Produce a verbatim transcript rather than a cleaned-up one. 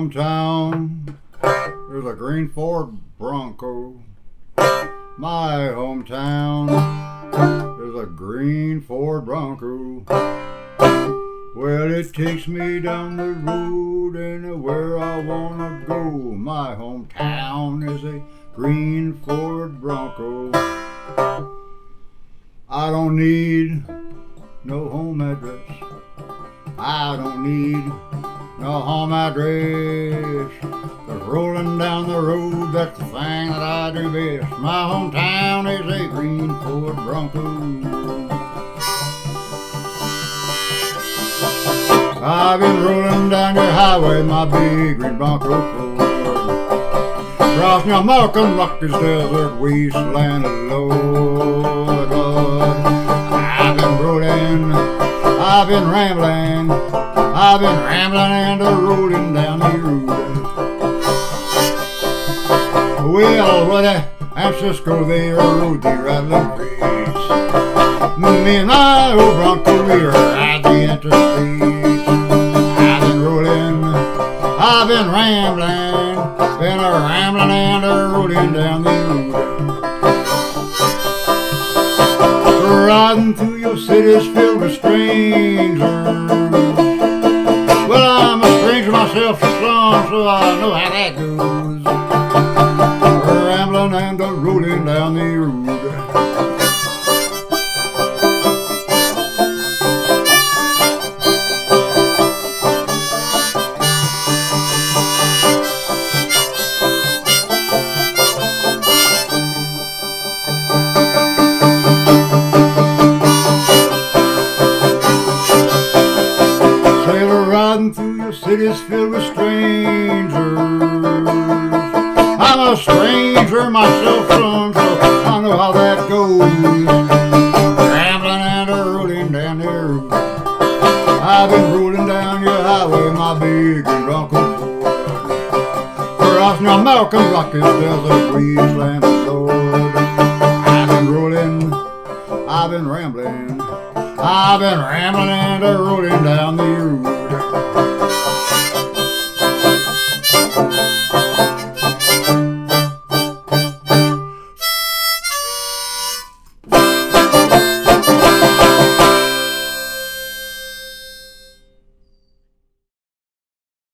hometown, there's a green Ford Bronco. My hometown, there's a green Ford Bronco. Well, it takes me down the road and where I wanna go. My hometown is a green Ford Bronco. I don't need no home address. I don't need no home address. Cause rolling down the road, that's the thing that I do best. My hometown is a green Ford Bronco. I've been rolling down your highway, my big green Bronco Ford. Crossing your Malcolm Rocky's desert wasteland, Lord, Lord. I've been rolling, I've been rambling, I've been rambling and a rolling down the road. Well, Woody and Cisco, they rode the rattling creeks. Me and my old Bronco, we ride the interstate. I've been rambling, been a rambling and a rolling down the road. Riding through your cities filled with strangers. Well, I'm a stranger myself, son, so I know how that goes. Rambling and a rolling down the road. Riding through your cities filled with strangers. I'm a stranger myself, son, so I know how that goes. Rambling and a rolling down the road. I've been rolling down your highway, my big Bronco Ford. Crossing your Malcolm Rocky's desert wasteland, Lord. I've been rolling, I've been rambling, I've been rambling and a rolling down the road.